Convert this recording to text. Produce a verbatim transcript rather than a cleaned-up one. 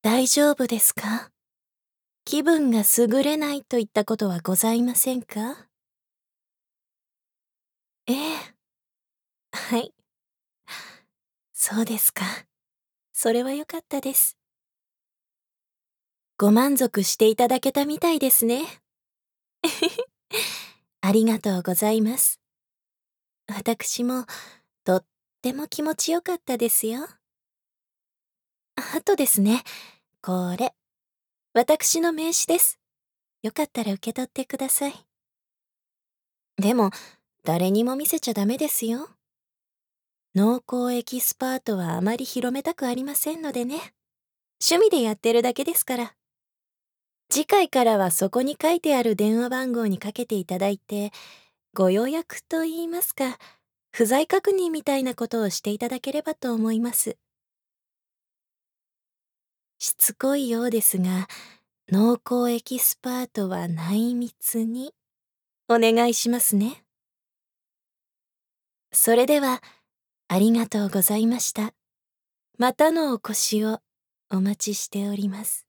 大丈夫ですか？気分が優れないといったことはございませんか？ええ。はい。そうですか。それは良かったです。ご満足していただけたみたいですね。ありがとうございます。私もとっても気持ちよかったですよ。あとですね、これ、私の名刺です。よかったら受け取ってください。でも、誰にも見せちゃダメですよ。農耕エキスパートはあまり広めたくありませんのでね。趣味でやってるだけですから。次回からはそこに書いてある電話番号にかけていただいて、ご予約と言いますか、不在確認みたいなことをしていただければと思います。しつこいようですが、農耕エキスパートは内密にお願いしますね。それでは、ありがとうございました。またのお越しをお待ちしております。